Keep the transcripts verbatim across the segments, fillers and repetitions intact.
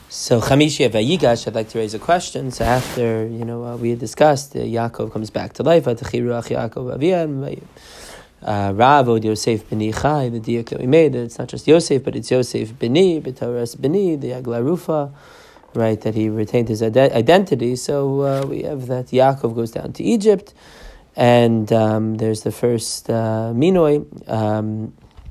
So Chamishi Vayigash, I'd like to raise a question. So after, you know, uh, we had discussed, uh, Yaakov comes back to life, Atachiruach Yaakov Aviyah, uh, Rav od Yosef B'ni Chai, the diak that we made, it's not just Yosef, but it's Yosef B'ni, B'Toras B'ni, the Agla Rufa, right, that he retained his ide- identity. So uh, we have that Yaakov goes down to Egypt, and um, there's the first uh, Minoi um,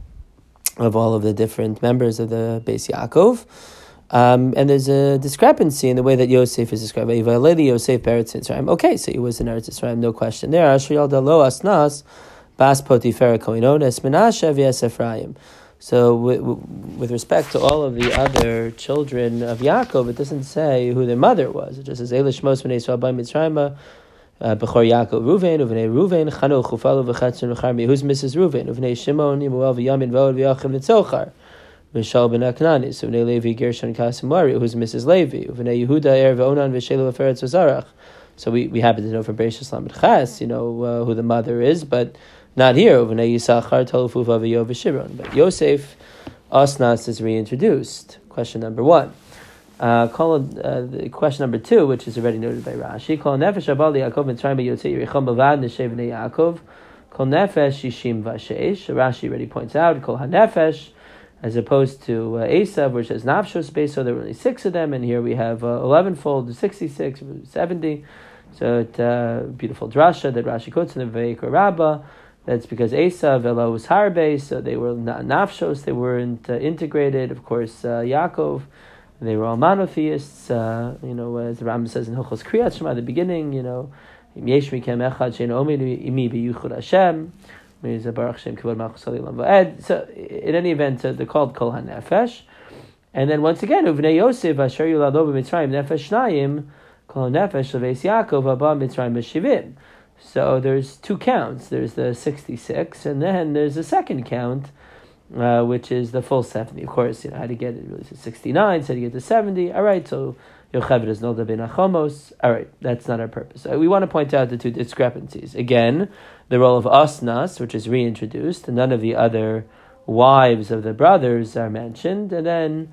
of all of the different members of the Beis Yaakov. Um, and there's a discrepancy in the way that Yosef is described. Yosef Eretz Mitzrayim. Okay, so he was in Eretz Mitzrayim, no question there. Asher lo asnas bas potifera koinon es Menashe v'es Ephraim. So with, with respect to all of the other children of Yaakov, it doesn't say who their mother was. It just says Elish Mos b'nei Yisrael by Mitzrayim. Bechor Yaakov Ruvain, Uvnei Ruvain, Chanoch Ufalu v'chatzon v'charmi. Who's Missus Ruvain? Uvnei Shimon, Yimuel v'Yamin v'Od v'Yachim v'Tzochar. Mishal ben Aknani, so Uvnei Levi Gershon Kasimari, who's Missus Levi, Uvnei Yehuda Er v'Onan v'Shelu v'Feretz v'Zarach. So we, we happen to know from Bereishis Lamed Ches, you know uh, who the mother is, but not here. Uvnei Yisachar Tolufu v'Aviyo v'Shimron. But Yosef Asnas is reintroduced. Question number one. Uh, call uh, the question number two, which is already noted by Rashi. Kol nefesh abali Yaakov mitzrayim b'yotzei Yerichon b'vad neshev b'nei Yaakov. Kol nefesh shishim v'sheish. Rashi already points out Kol hanefesh, as opposed to uh, Esav, which says nafshos beis. So there were only six of them, and here we have uh, eleven-fold, sixty-six, seventy. So it, uh, beautiful drasha that Rashi quotes in the Vayikra Rabbah. That's because Esav Elo was harbe, so they were not nafshos. They weren't uh, integrated. Of course, uh, Yaakov. They were all monotheists, uh, you know, as the Rambam says in Hilchos Kriyat Shema at the beginning, you know, Yesh mikem echad she'eino omer imi b'yichud Hashem, Baruch Shem kivod malchus ha'olam va'ed. So, in any event, uh, they're called Kol HaNefesh. And then once again, Uvnei Yosef asher yulado b'Mitzrayim nefesh shnayim, Kol HaNefesh leveis Yaakov haba Mitzrayim b'shivim. So there's two counts. There's the sixty-six, and then there's a second count, Uh, which is the full seventy. Of course, you know how to get it. Really, to sixty-nine, so to get to seventy. All right, so Yocheved is Nolda ben Achomos. All right, that's not our purpose. Uh, we want to point out the two discrepancies. Again, the role of Asnas, which is reintroduced, and none of the other wives of the brothers are mentioned. And then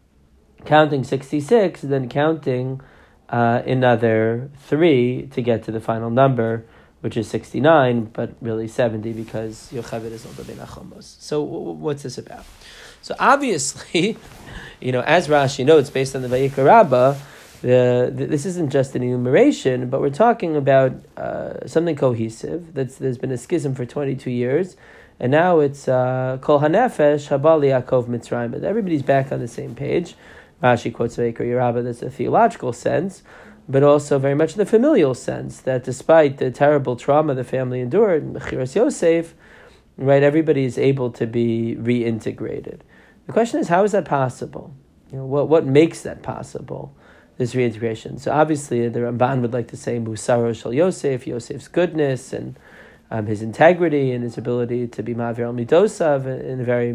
counting sixty-six, and then counting uh, another three to get to the final number, which is sixty-nine, but really seventy because Yocheved is Nolda ben Achomos. So what's this about? So obviously, you know, as Rashi notes, based on the Vayikra Rabbah, the, the, this isn't just an enumeration, but we're talking about uh, something cohesive. That's there's been a schism for twenty-two years, and now it's uh, Kol HaNefesh Haba Yaakov Mitzrayim. Everybody's back on the same page. Rashi quotes Vayikra Rabbah. That's a theological sense, but also very much in the familial sense, that despite the terrible trauma the family endured in Mechiras Yosef, right, everybody is able to be reintegrated. The question is, how is that possible? You know, what what makes that possible, this reintegration? So obviously the Ramban would like to say Musaro Shel Yosef, Yosef's goodness and um, his integrity and his ability to be Ma'avir al Midosav in a very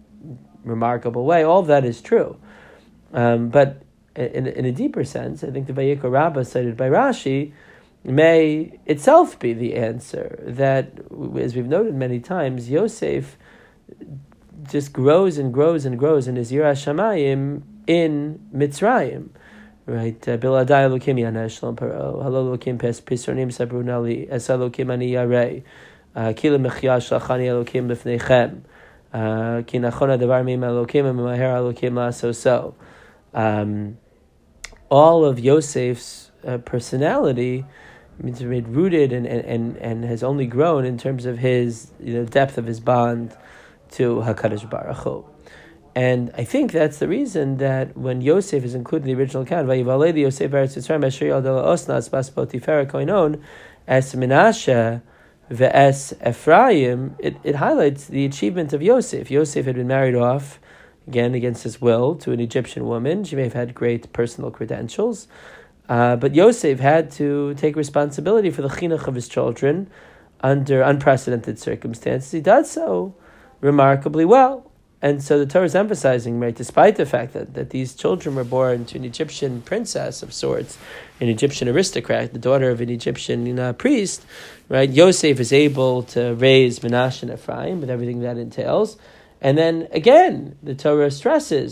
remarkable way. All of that is true. Um, but In, in a deeper sense, I think the Vayikra Rabbah cited by Rashi may itself be the answer. That, as we've noted many times, Yosef just grows and grows and grows in his Yiras Shamayim in Mitzrayim. Right? Biladai Elokim yana shalom paro, halo Elokim pes pisronim sabrunali, es Elokim ani yarei, kila mechya shlachani Elokim lifnechem, ki nachon hadavar mim Elokim, u'maher Elokim la'asoso. Um, all of Yosef's uh, personality means made rooted and, and, and has only grown in terms of his, you know, depth of his bond to HaKadosh Baruch Hu. And I think that's the reason that when Yosef is included in the original account, Vayivalei Yosef Eretz Mitzrayim asher yalda osnas bas potifera koinon es Menashe ve'es Ephraim, it, it highlights the achievement of Yosef. Yosef had been married off, again, against his will, to an Egyptian woman. She may have had great personal credentials. Uh, but Yosef had to take responsibility for the chinuch of his children under unprecedented circumstances. He does so remarkably well. And so the Torah is emphasizing, right, despite the fact that, that these children were born to an Egyptian princess of sorts, an Egyptian aristocrat, the daughter of an Egyptian uh, priest, right, Yosef is able to raise Menashe and Ephraim with everything that entails. And then again, the Torah stresses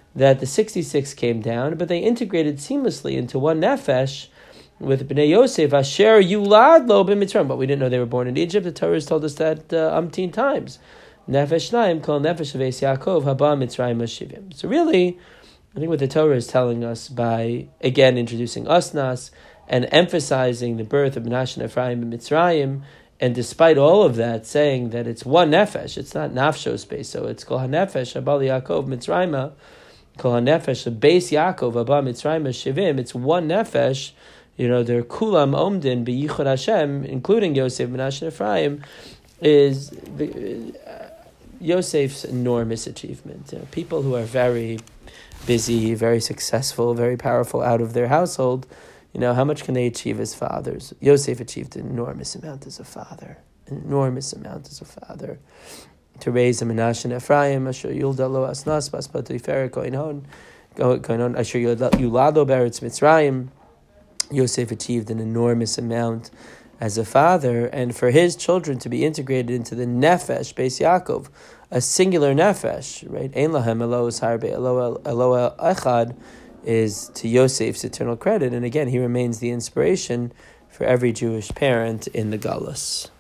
that the sixty-six came down, but they integrated seamlessly into one nefesh with Bnei Yosef, Asher Yulad Lo b'Mitzrayim. But we didn't know they were born in Egypt. The Torah has told us that uh, umpteen times. Nefesh Naim Kol Nefesh Aves Yaakov Haba Mitzrayim Shivim. So really, I think what the Torah is telling us by, again, introducing Asnas and emphasizing the birth of Menashe and Ephraim and Mitzrayim, and despite all of that, saying that it's one nefesh, it's not nafsho space, so it's Kol HaNefesh, Haba Yaakov Mitzrayim, Kol HaNefesh, the base Yaakov, Haba Mitzrayim Shivim, it's one nefesh. You know, their kulam omdin beyichud Hashem, including Yosef, Menashe, and Ephraim, is the, uh, Yosef's enormous achievement. You know, people who are very busy, very successful, very powerful out of their household, you know, how much can they achieve as fathers? Yosef achieved an enormous amount as a father, an enormous amount as a father. To raise a Menashe and Ephraim, Asher Yulda Lo Asnas, Baspat Tiferet Kohen Hon, Kohen Hon, Asher Yulad Lo Beretz Mitzrayim. Yosef achieved an enormous amount as a father, and for his children to be integrated into the nefesh, Beis Yaakov, a singular nefesh, right? Ein lahem Elohos harbe Eloah Eloah echad, is to Yosef's eternal credit, and again, he remains the inspiration for every Jewish parent in the Galus.